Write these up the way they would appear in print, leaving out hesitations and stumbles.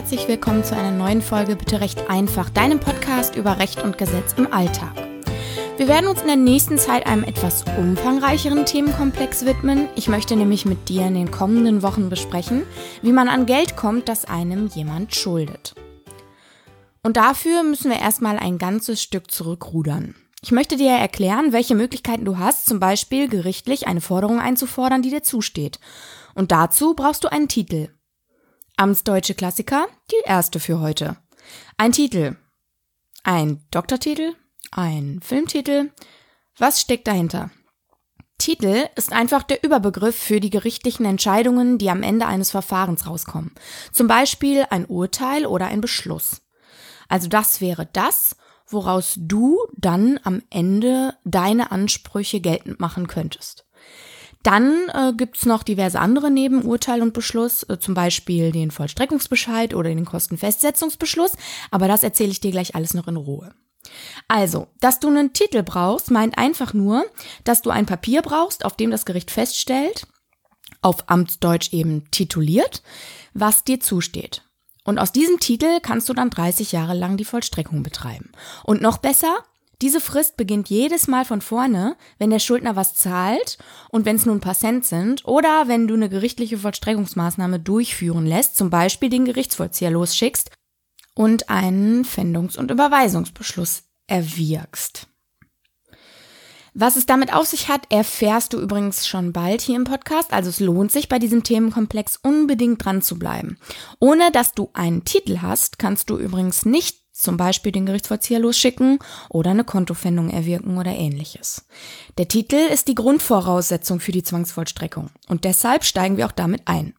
herzlich willkommen zu einer neuen Folge Bitte Recht einfach, deinem Podcast über Recht und Gesetz im Alltag. Wir werden uns in der nächsten Zeit einem etwas umfangreicheren Themenkomplex widmen. Ich möchte nämlich mit dir in den kommenden Wochen besprechen, wie man an Geld kommt, das einem jemand schuldet. Und dafür müssen wir erstmal ein ganzes Stück zurückrudern. Ich möchte dir erklären, welche Möglichkeiten du hast, zum Beispiel gerichtlich eine Forderung einzufordern, die dir zusteht. Und dazu brauchst du einen Titel. Amtsdeutsche Klassiker, die erste für heute. Ein Titel. Ein Doktortitel? Ein Filmtitel? Was steckt dahinter? Titel ist einfach der Überbegriff für die gerichtlichen Entscheidungen, die am Ende eines Verfahrens rauskommen. Zum Beispiel ein Urteil oder ein Beschluss. Also das wäre das, woraus du dann am Ende deine Ansprüche geltend machen könntest. Dann gibt's noch diverse andere neben Urteil und Beschluss, zum Beispiel den Vollstreckungsbescheid oder den Kostenfestsetzungsbeschluss, aber das erzähle ich dir gleich alles noch in Ruhe. Also, dass du einen Titel brauchst, meint einfach nur, dass du ein Papier brauchst, auf dem das Gericht feststellt, auf Amtsdeutsch eben tituliert, was dir zusteht. Und aus diesem Titel kannst du dann 30 Jahre lang die Vollstreckung betreiben. Und noch besser, diese Frist beginnt jedes Mal von vorne, wenn der Schuldner was zahlt und wenn es nur ein paar Cent sind oder wenn du eine gerichtliche Vollstreckungsmaßnahme durchführen lässt, zum Beispiel den Gerichtsvollzieher losschickst und einen Pfändungs- und Überweisungsbeschluss erwirkst. Was es damit auf sich hat, erfährst du übrigens schon bald hier im Podcast, also es lohnt sich bei diesem Themenkomplex unbedingt dran zu bleiben. Ohne dass du einen Titel hast, kannst du übrigens nicht zum Beispiel den Gerichtsvollzieher losschicken oder eine Kontopfändung erwirken oder ähnliches. Der Titel ist die Grundvoraussetzung für die Zwangsvollstreckung und deshalb steigen wir auch damit ein.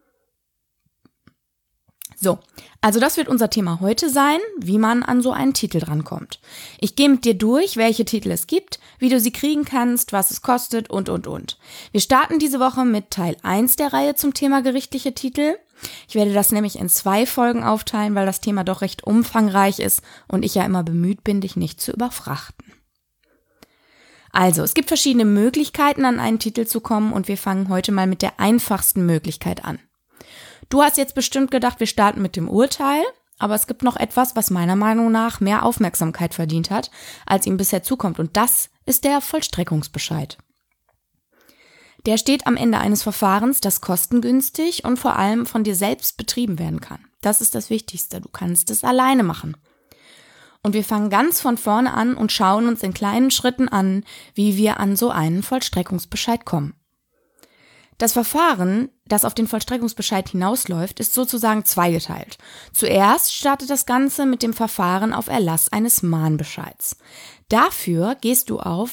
So, also das wird unser Thema heute sein, wie man an so einen Titel drankommt. Ich gehe mit dir durch, welche Titel es gibt, wie du sie kriegen kannst, was es kostet und. Wir starten diese Woche mit Teil 1 der Reihe zum Thema gerichtliche Titel. Ich werde das nämlich in 2 Folgen aufteilen, weil das Thema doch recht umfangreich ist und ich ja immer bemüht bin, dich nicht zu überfrachten. Also, es gibt verschiedene Möglichkeiten, an einen Titel zu kommen und wir fangen heute mal mit der einfachsten Möglichkeit an. Du hast jetzt bestimmt gedacht, wir starten mit dem Urteil, aber es gibt noch etwas, was meiner Meinung nach mehr Aufmerksamkeit verdient hat, als ihm bisher zukommt, und das ist der Vollstreckungsbescheid. Der steht am Ende eines Verfahrens, das kostengünstig und vor allem von dir selbst betrieben werden kann. Das ist das Wichtigste, du kannst es alleine machen. Und wir fangen ganz von vorne an und schauen uns in kleinen Schritten an, wie wir an so einen Vollstreckungsbescheid kommen. Das Verfahren, das auf den Vollstreckungsbescheid hinausläuft, ist sozusagen zweigeteilt. Zuerst startet das Ganze mit dem Verfahren auf Erlass eines Mahnbescheids. Dafür gehst du auf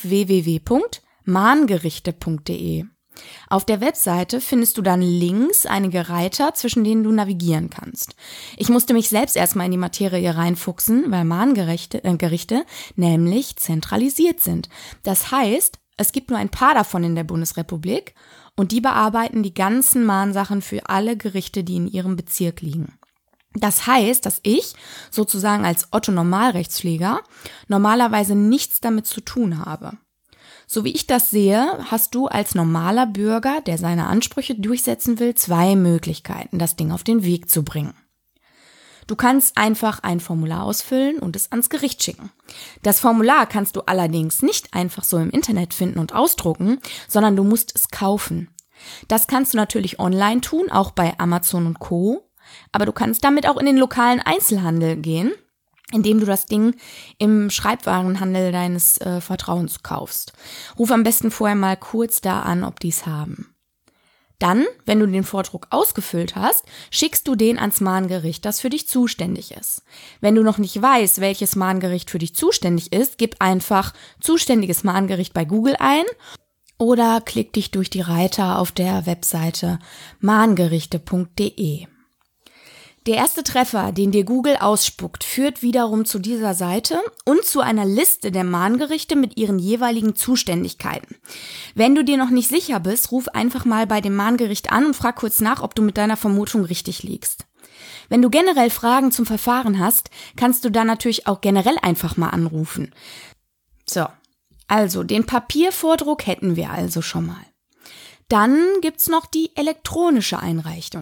www.mahngerichte.de. Auf der Webseite findest du dann links einige Reiter, zwischen denen du navigieren kannst. Ich musste mich selbst erstmal in die Materie reinfuchsen, weil Mahngerichte nämlich zentralisiert sind. Das heißt, es gibt nur ein paar davon in der Bundesrepublik und die bearbeiten die ganzen Mahnsachen für alle Gerichte, die in ihrem Bezirk liegen. Das heißt, dass ich sozusagen als Otto-Normalrechtspfleger normalerweise nichts damit zu tun habe. So wie ich das sehe, hast du als normaler Bürger, der seine Ansprüche durchsetzen will, 2 Möglichkeiten, das Ding auf den Weg zu bringen. Du kannst einfach ein Formular ausfüllen und es ans Gericht schicken. Das Formular kannst du allerdings nicht einfach so im Internet finden und ausdrucken, sondern du musst es kaufen. Das kannst du natürlich online tun, auch bei Amazon und Co., aber du kannst damit auch in den lokalen Einzelhandel gehen, indem du das Ding im Schreibwarenhandel deines Vertrauens kaufst. Ruf am besten vorher mal kurz da an, ob die es haben. Dann, wenn du den Vordruck ausgefüllt hast, schickst du den ans Mahngericht, das für dich zuständig ist. Wenn du noch nicht weißt, welches Mahngericht für dich zuständig ist, gib einfach zuständiges Mahngericht bei Google ein oder klick dich durch die Reiter auf der Webseite mahngerichte.de. Der erste Treffer, den dir Google ausspuckt, führt wiederum zu dieser Seite und zu einer Liste der Mahngerichte mit ihren jeweiligen Zuständigkeiten. Wenn du dir noch nicht sicher bist, ruf einfach mal bei dem Mahngericht an und frag kurz nach, ob du mit deiner Vermutung richtig liegst. Wenn du generell Fragen zum Verfahren hast, kannst du dann natürlich auch generell einfach mal anrufen. So, also den Papiervordruck hätten wir also schon mal. Dann gibt's noch die elektronische Einreichung.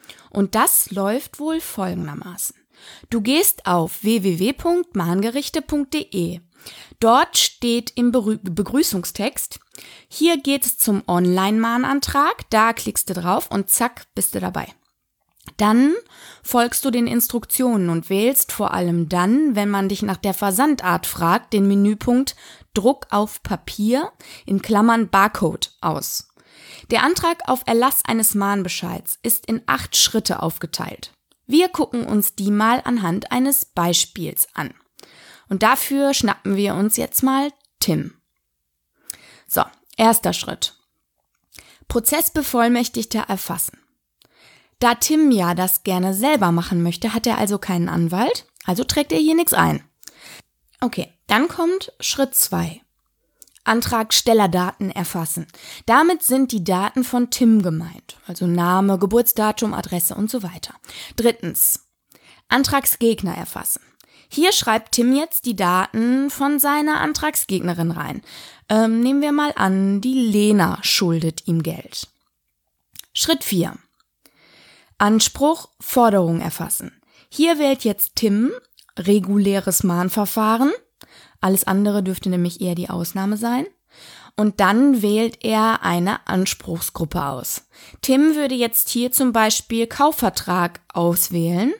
Und das läuft wohl folgendermaßen. Du gehst auf www.mahngerichte.de. Dort steht im Begrüßungstext: Hier geht es zum Online-Mahnantrag. Da klickst du drauf und zack, bist du dabei. Dann folgst du den Instruktionen und wählst vor allem dann, wenn man dich nach der Versandart fragt, den Menüpunkt Druck auf Papier in Klammern Barcode aus. Der Antrag auf Erlass eines Mahnbescheids ist in 8 Schritte aufgeteilt. Wir gucken uns die mal anhand eines Beispiels an. Und dafür schnappen wir uns jetzt mal Tim. So, erster Schritt. Prozessbevollmächtigter erfassen. Da Tim ja das gerne selber machen möchte, hat er also keinen Anwalt, also trägt er hier nichts ein. Okay, dann kommt Schritt 2. Antragstellerdaten erfassen. Damit sind die Daten von Tim gemeint, also Name, Geburtsdatum, Adresse und so weiter. Drittens, Antragsgegner erfassen. Hier schreibt Tim jetzt die Daten von seiner Antragsgegnerin rein. Nehmen wir mal an, die Lena schuldet ihm Geld. Schritt 4. Anspruch, Forderung erfassen. Hier wählt jetzt Tim reguläres Mahnverfahren. Alles andere dürfte nämlich eher die Ausnahme sein. Und dann wählt er eine Anspruchsgruppe aus. Tim würde jetzt hier zum Beispiel Kaufvertrag auswählen.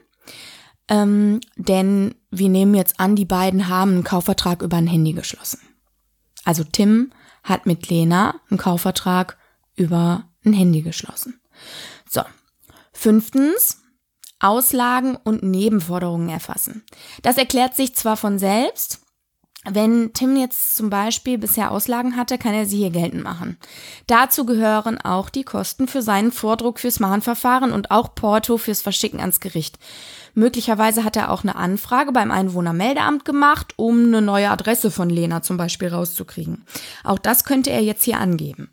Denn wir nehmen jetzt an, die beiden haben einen Kaufvertrag über ein Handy geschlossen. Also Tim hat mit Lena einen Kaufvertrag über ein Handy geschlossen. So. 5. Auslagen und Nebenforderungen erfassen. Das erklärt sich zwar von selbst. Wenn Tim jetzt zum Beispiel bisher Auslagen hatte, kann er sie hier geltend machen. Dazu gehören auch die Kosten für seinen Vordruck fürs Mahnverfahren und auch Porto fürs Verschicken ans Gericht. Möglicherweise hat er auch eine Anfrage beim Einwohnermeldeamt gemacht, um eine neue Adresse von Lena zum Beispiel rauszukriegen. Auch das könnte er jetzt hier angeben.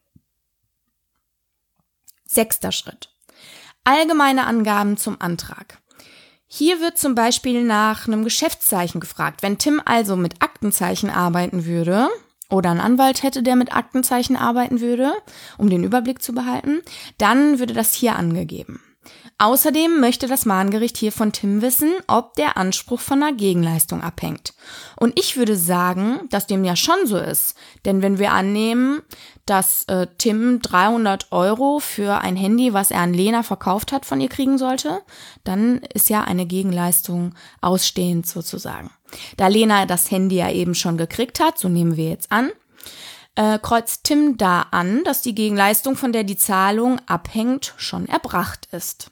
6. Schritt. Allgemeine Angaben zum Antrag. Hier wird zum Beispiel nach einem Geschäftszeichen gefragt. Wenn Tim also mit Aktenzeichen arbeiten würde oder einen Anwalt hätte, der mit Aktenzeichen arbeiten würde, um den Überblick zu behalten, dann würde das hier angegeben. Außerdem möchte das Mahngericht hier von Tim wissen, ob der Anspruch von einer Gegenleistung abhängt. Und ich würde sagen, dass dem ja schon so ist. Denn wenn wir annehmen, dass Tim 300 € für ein Handy, was er an Lena verkauft hat, von ihr kriegen sollte, dann ist ja eine Gegenleistung ausstehend sozusagen. Da Lena das Handy ja eben schon gekriegt hat, so nehmen wir jetzt an, kreuzt Tim da an, dass die Gegenleistung, von der die Zahlung abhängt, schon erbracht ist.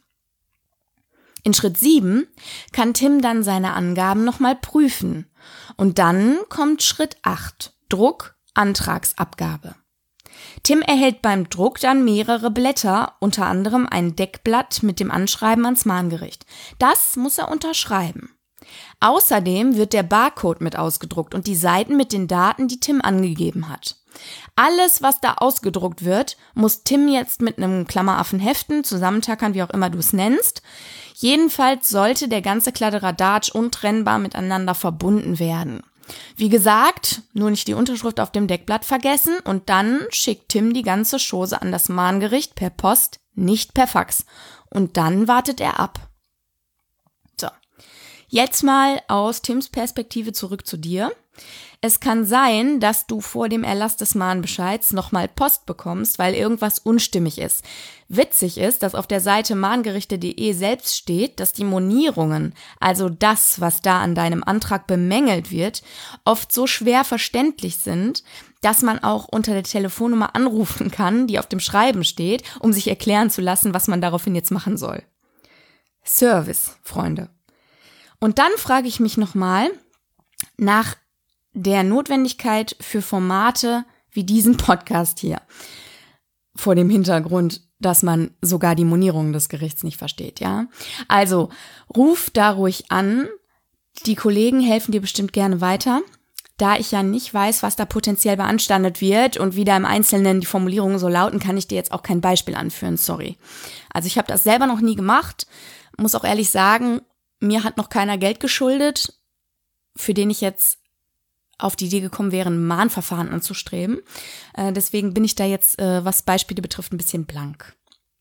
In Schritt 7 kann Tim dann seine Angaben nochmal prüfen. Und dann kommt Schritt 8, Druck, Antragsabgabe. Tim erhält beim Druck dann mehrere Blätter, unter anderem ein Deckblatt mit dem Anschreiben ans Mahngericht. Das muss er unterschreiben. Außerdem wird der Barcode mit ausgedruckt und die Seiten mit den Daten, die Tim angegeben hat. Alles, was da ausgedruckt wird, muss Tim jetzt mit einem Klammeraffen heften, zusammentackern, wie auch immer du es nennst. Jedenfalls sollte der ganze Kladderadatsch untrennbar miteinander verbunden werden. Wie gesagt, nur nicht die Unterschrift auf dem Deckblatt vergessen und dann schickt Tim die ganze Chose an das Mahngericht per Post, nicht per Fax. Und dann wartet er ab. So, jetzt mal aus Tims Perspektive zurück zu dir. Es kann sein, dass du vor dem Erlass des Mahnbescheids nochmal Post bekommst, weil irgendwas unstimmig ist. Witzig ist, dass auf der Seite mahngerichte.de selbst steht, dass die Monierungen, also das, was da an deinem Antrag bemängelt wird, oft so schwer verständlich sind, dass man auch unter der Telefonnummer anrufen kann, die auf dem Schreiben steht, um sich erklären zu lassen, was man daraufhin jetzt machen soll. Service, Freunde. Und dann frage ich mich nochmal nach der Notwendigkeit für Formate wie diesen Podcast hier. Vor dem Hintergrund, dass man sogar die Monierung des Gerichts nicht versteht, ja. Also, ruf da ruhig an. Die Kollegen helfen dir bestimmt gerne weiter. Da ich ja nicht weiß, was da potenziell beanstandet wird und wie da im Einzelnen die Formulierungen so lauten, kann ich dir jetzt auch kein Beispiel anführen, sorry. Also ich habe das selber noch nie gemacht, muss auch ehrlich sagen, mir hat noch keiner Geld geschuldet, für den ich jetzt auf die Idee gekommen wäre, ein Mahnverfahren anzustreben. Deswegen bin ich da jetzt, was Beispiele betrifft, ein bisschen blank.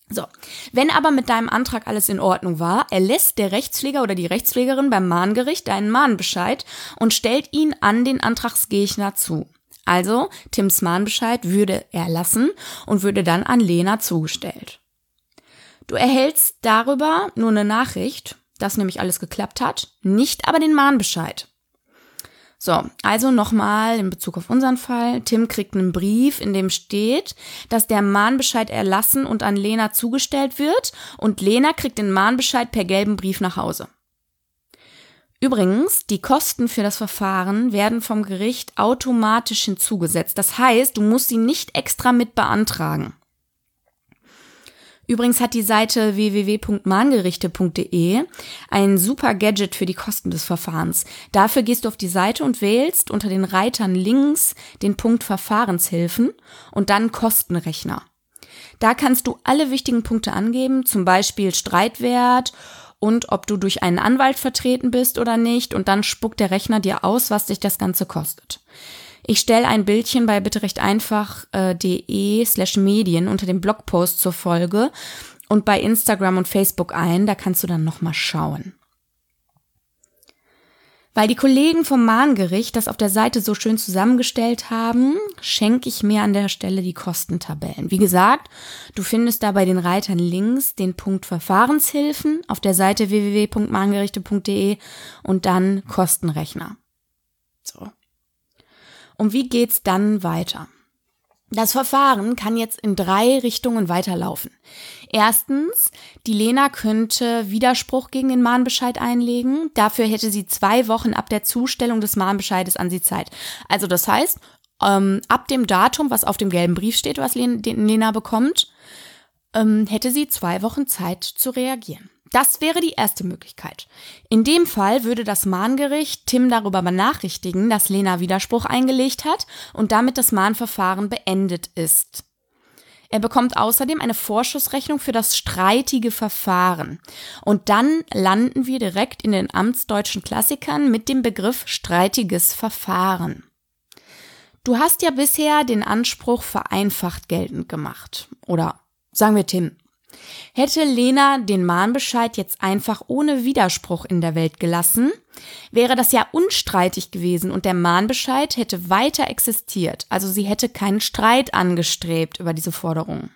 So, wenn aber mit deinem Antrag alles in Ordnung war, erlässt der Rechtspfleger oder die Rechtspflegerin beim Mahngericht deinen Mahnbescheid und stellt ihn an den Antragsgegner zu. Also, Tims Mahnbescheid würde erlassen und würde dann an Lena zugestellt. Du erhältst darüber nur eine Nachricht, dass nämlich alles geklappt hat, nicht aber den Mahnbescheid. So, also nochmal in Bezug auf unseren Fall. Tim kriegt einen Brief, in dem steht, dass der Mahnbescheid erlassen und an Lena zugestellt wird und Lena kriegt den Mahnbescheid per gelben Brief nach Hause. Übrigens, die Kosten für das Verfahren werden vom Gericht automatisch hinzugesetzt. Das heißt, du musst sie nicht extra mit beantragen. Übrigens hat die Seite www.mahngerichte.de ein super Gadget für die Kosten des Verfahrens. Dafür gehst du auf die Seite und wählst unter den Reitern links den Punkt Verfahrenshilfen und dann Kostenrechner. Da kannst du alle wichtigen Punkte angeben, zum Beispiel Streitwert und ob du durch einen Anwalt vertreten bist oder nicht, und dann spuckt der Rechner dir aus, was dich das Ganze kostet. Ich stelle ein Bildchen bei bitterechteinfach.de/Medien unter dem Blogpost zur Folge und bei Instagram und Facebook ein, da kannst du dann nochmal schauen. Weil die Kollegen vom Mahngericht das auf der Seite so schön zusammengestellt haben, schenke ich mir an der Stelle die Kostentabellen. Wie gesagt, du findest da bei den Reitern links den Punkt Verfahrenshilfen auf der Seite www.mahngerichte.de und dann Kostenrechner. So. Und wie geht's dann weiter? Das Verfahren kann jetzt in 3 Richtungen weiterlaufen. Erstens, die Lena könnte Widerspruch gegen den Mahnbescheid einlegen. Dafür hätte sie 2 Wochen ab der Zustellung des Mahnbescheides an sie Zeit. Also das heißt, ab dem Datum, was auf dem gelben Brief steht, was Lena bekommt, hätte sie 2 Wochen Zeit zu reagieren. Das wäre die erste Möglichkeit. In dem Fall würde das Mahngericht Tim darüber benachrichtigen, dass Lena Widerspruch eingelegt hat und damit das Mahnverfahren beendet ist. Er bekommt außerdem eine Vorschussrechnung für das streitige Verfahren. Und dann landen wir direkt in den amtsdeutschen Klassikern mit dem Begriff streitiges Verfahren. Du hast ja bisher den Anspruch vereinfacht geltend gemacht. Oder sagen wir Tim. Hätte Lena den Mahnbescheid jetzt einfach ohne Widerspruch in der Welt gelassen, wäre das ja unstreitig gewesen und der Mahnbescheid hätte weiter existiert. Also sie hätte keinen Streit angestrebt über diese Forderung.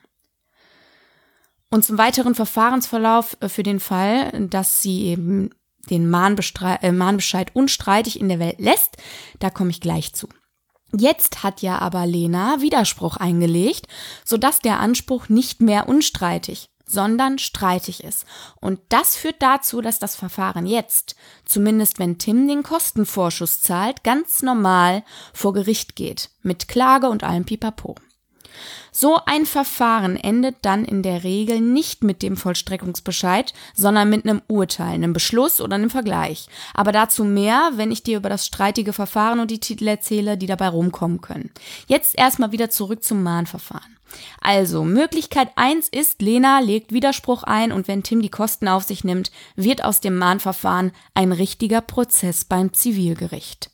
Und zum weiteren Verfahrensverlauf für den Fall, dass sie eben den Mahnbescheid unstreitig in der Welt lässt, da komme ich gleich zu. Jetzt hat ja aber Lena Widerspruch eingelegt, sodass der Anspruch nicht mehr unstreitig, sondern streitig ist. Und das führt dazu, dass das Verfahren jetzt, zumindest wenn Tim den Kostenvorschuss zahlt, ganz normal vor Gericht geht, mit Klage und allem Pipapo. So ein Verfahren endet dann in der Regel nicht mit dem Vollstreckungsbescheid, sondern mit einem Urteil, einem Beschluss oder einem Vergleich. Aber dazu mehr, wenn ich dir über das streitige Verfahren und die Titel erzähle, die dabei rumkommen können. Jetzt erstmal wieder zurück zum Mahnverfahren. Also, Möglichkeit 1 ist, Lena legt Widerspruch ein und wenn Tim die Kosten auf sich nimmt, wird aus dem Mahnverfahren ein richtiger Prozess beim Zivilgericht.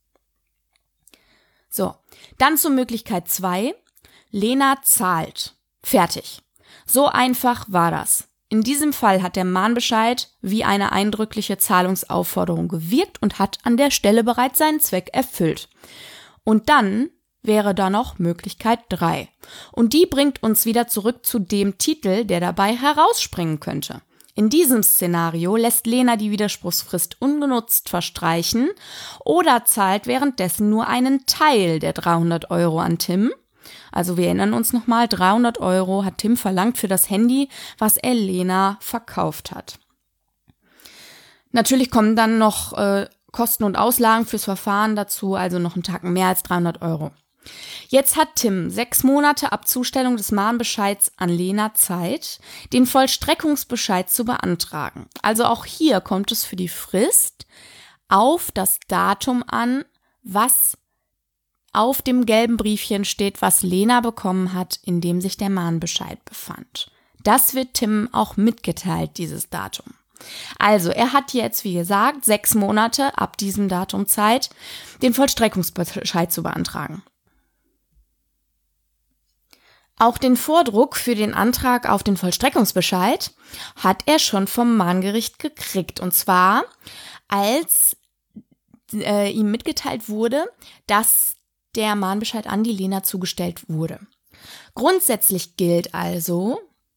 So, dann zur Möglichkeit 2. Lena zahlt. Fertig. So einfach war das. In diesem Fall hat der Mahnbescheid wie eine eindrückliche Zahlungsaufforderung gewirkt und hat an der Stelle bereits seinen Zweck erfüllt. Und dann wäre da noch Möglichkeit 3. Und die bringt uns wieder zurück zu dem Titel, der dabei herausspringen könnte. In diesem Szenario lässt Lena die Widerspruchsfrist ungenutzt verstreichen oder zahlt währenddessen nur einen Teil der 300 € an Tim. Also wir erinnern uns nochmal, 300 € hat Tim verlangt für das Handy, was er Lena verkauft hat. Natürlich kommen dann noch Kosten und Auslagen fürs Verfahren dazu, also noch einen Tacken mehr als 300 €. Jetzt hat Tim 6 Monate ab Zustellung des Mahnbescheids an Lena Zeit, den Vollstreckungsbescheid zu beantragen. Also auch hier kommt es für die Frist auf das Datum an, was auf dem gelben Briefchen steht, was Lena bekommen hat, in dem sich der Mahnbescheid befand. Das wird Tim auch mitgeteilt, dieses Datum. Also, er hat jetzt, wie gesagt, 6 Monate ab diesem Datum Zeit, den Vollstreckungsbescheid zu beantragen. Auch den Vordruck für den Antrag auf den Vollstreckungsbescheid hat er schon vom Mahngericht gekriegt. Und zwar, als ihm mitgeteilt wurde, dass der Mahnbescheid an die Lena zugestellt wurde. Grundsätzlich gilt also,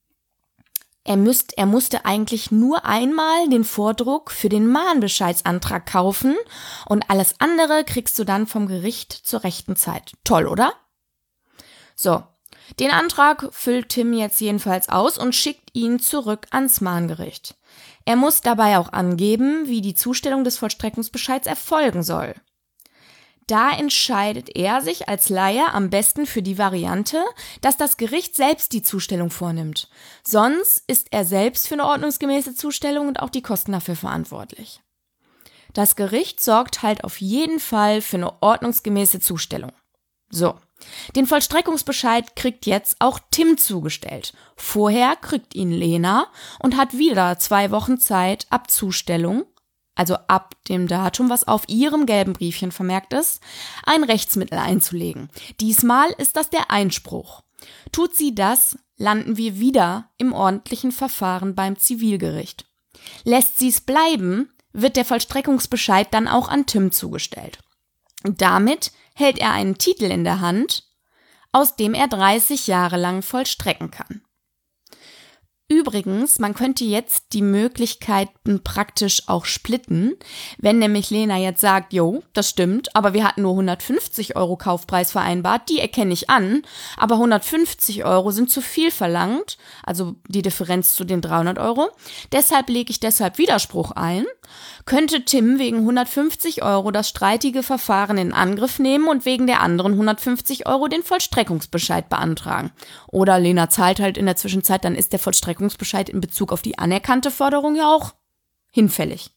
er musste eigentlich nur einmal den Vordruck für den Mahnbescheidsantrag kaufen und alles andere kriegst du dann vom Gericht zur rechten Zeit. Toll, oder? So, den Antrag füllt Tim jetzt jedenfalls aus und schickt ihn zurück ans Mahngericht. Er muss dabei auch angeben, wie die Zustellung des Vollstreckungsbescheids erfolgen soll. Da entscheidet er sich als Laie am besten für die Variante, dass das Gericht selbst die Zustellung vornimmt. Sonst ist er selbst für eine ordnungsgemäße Zustellung und auch die Kosten dafür verantwortlich. Das Gericht sorgt halt auf jeden Fall für eine ordnungsgemäße Zustellung. So, den Vollstreckungsbescheid kriegt jetzt auch Tim zugestellt. Vorher kriegt ihn Lena und hat wieder 2 Wochen Zeit ab Zustellung, also ab dem Datum, was auf ihrem gelben Briefchen vermerkt ist, ein Rechtsmittel einzulegen. Diesmal ist das der Einspruch. Tut sie das, landen wir wieder im ordentlichen Verfahren beim Zivilgericht. Lässt sie es bleiben, wird der Vollstreckungsbescheid dann auch an Tim zugestellt. Und damit hält er einen Titel in der Hand, aus dem er 30 Jahre lang vollstrecken kann. Übrigens, man könnte jetzt die Möglichkeiten praktisch auch splitten, wenn nämlich Lena jetzt sagt, jo, das stimmt, aber wir hatten nur 150 € Kaufpreis vereinbart, die erkenne ich an, aber 150 € sind zu viel verlangt, also die Differenz zu den 300 €, deshalb lege ich Widerspruch ein, könnte Tim wegen 150 € das streitige Verfahren in Angriff nehmen und wegen der anderen 150 € den Vollstreckungsbescheid beantragen. Oder Lena zahlt halt in der Zwischenzeit, dann ist der Vollstreckungsbescheid in Bezug auf die anerkannte Forderung ja auch hinfällig.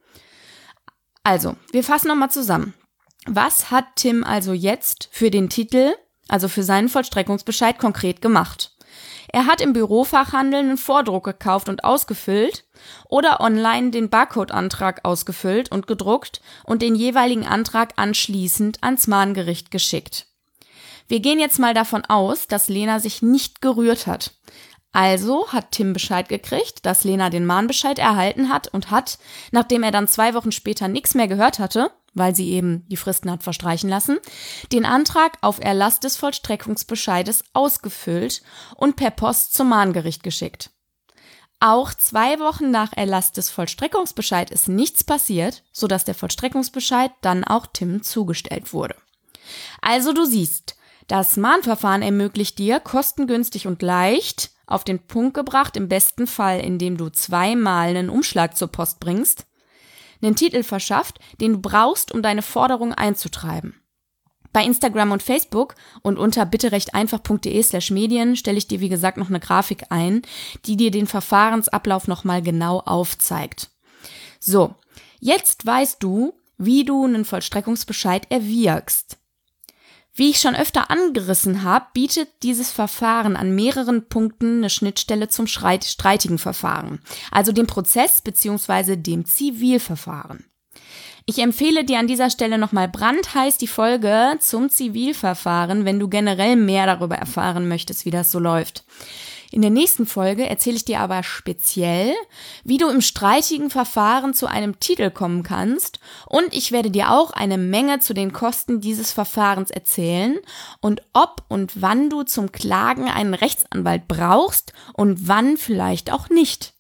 Also, wir fassen nochmal zusammen. Was hat Tim also jetzt für den Titel, also für seinen Vollstreckungsbescheid konkret gemacht? Er hat im Bürofachhandel einen Vordruck gekauft und ausgefüllt oder online den Barcode-Antrag ausgefüllt und gedruckt und den jeweiligen Antrag anschließend ans Mahngericht geschickt. Wir gehen jetzt mal davon aus, dass Lena sich nicht gerührt hat. Also hat Tim Bescheid gekriegt, dass Lena den Mahnbescheid erhalten hat und hat, nachdem er dann 2 Wochen später nichts mehr gehört hatte, weil sie eben die Fristen hat verstreichen lassen, den Antrag auf Erlass des Vollstreckungsbescheides ausgefüllt und per Post zum Mahngericht geschickt. Auch 2 Wochen nach Erlass des Vollstreckungsbescheids ist nichts passiert, sodass der Vollstreckungsbescheid dann auch Tim zugestellt wurde. Also du siehst, das Mahnverfahren ermöglicht dir kostengünstig und leicht, auf den Punkt gebracht, im besten Fall, indem du 2-mal einen Umschlag zur Post bringst, einen Titel verschafft, den du brauchst, um deine Forderung einzutreiben. Bei Instagram und Facebook und unter bitterechteinfach.de/medien stelle ich dir, wie gesagt, noch eine Grafik ein, die dir den Verfahrensablauf nochmal genau aufzeigt. So, jetzt weißt du, wie du einen Vollstreckungsbescheid erwirkst. Wie ich schon öfter angerissen habe, bietet dieses Verfahren an mehreren Punkten eine Schnittstelle zum streitigen Verfahren, also dem Prozess bzw. dem Zivilverfahren. Ich empfehle dir an dieser Stelle nochmal brandheiß die Folge zum Zivilverfahren, wenn du generell mehr darüber erfahren möchtest, wie das so läuft. In der nächsten Folge erzähle ich dir aber speziell, wie du im streitigen Verfahren zu einem Titel kommen kannst, und ich werde dir auch eine Menge zu den Kosten dieses Verfahrens erzählen und ob und wann du zum Klagen einen Rechtsanwalt brauchst und wann vielleicht auch nicht.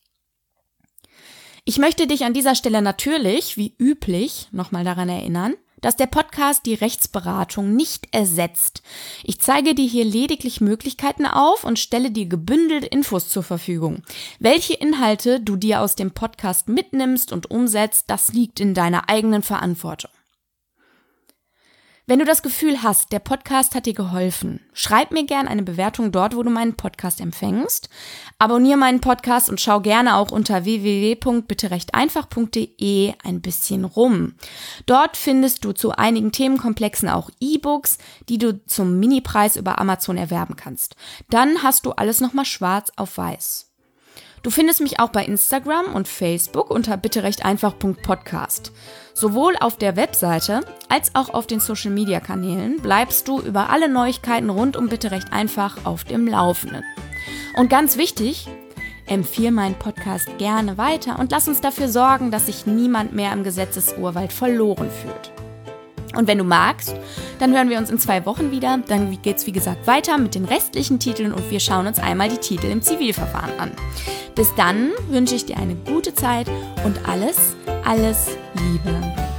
Ich möchte dich an dieser Stelle natürlich, wie üblich, nochmal daran erinnern, dass der Podcast die Rechtsberatung nicht ersetzt. Ich zeige dir hier lediglich Möglichkeiten auf und stelle dir gebündelt Infos zur Verfügung. Welche Inhalte du dir aus dem Podcast mitnimmst und umsetzt, das liegt in deiner eigenen Verantwortung. Wenn du das Gefühl hast, der Podcast hat dir geholfen, schreib mir gerne eine Bewertung dort, wo du meinen Podcast empfängst. Abonniere meinen Podcast und schau gerne auch unter www.bitterechteinfach.de ein bisschen rum. Dort findest du zu einigen Themenkomplexen auch E-Books, die du zum Minipreis über Amazon erwerben kannst. Dann hast du alles nochmal schwarz auf weiß. Du findest mich auch bei Instagram und Facebook unter bitterechteinfach.podcast. Sowohl auf der Webseite als auch auf den Social-Media-Kanälen bleibst du über alle Neuigkeiten rund um Bitte Recht Einfach auf dem Laufenden. Und ganz wichtig, empfehle meinen Podcast gerne weiter und lass uns dafür sorgen, dass sich niemand mehr im Gesetzesurwald verloren fühlt. Und wenn du magst, dann hören wir uns in 2 Wochen wieder. Dann geht's wie gesagt weiter mit den restlichen Titeln und wir schauen uns einmal die Titel im Zivilverfahren an. Bis dann wünsche ich dir eine gute Zeit und alles Liebe.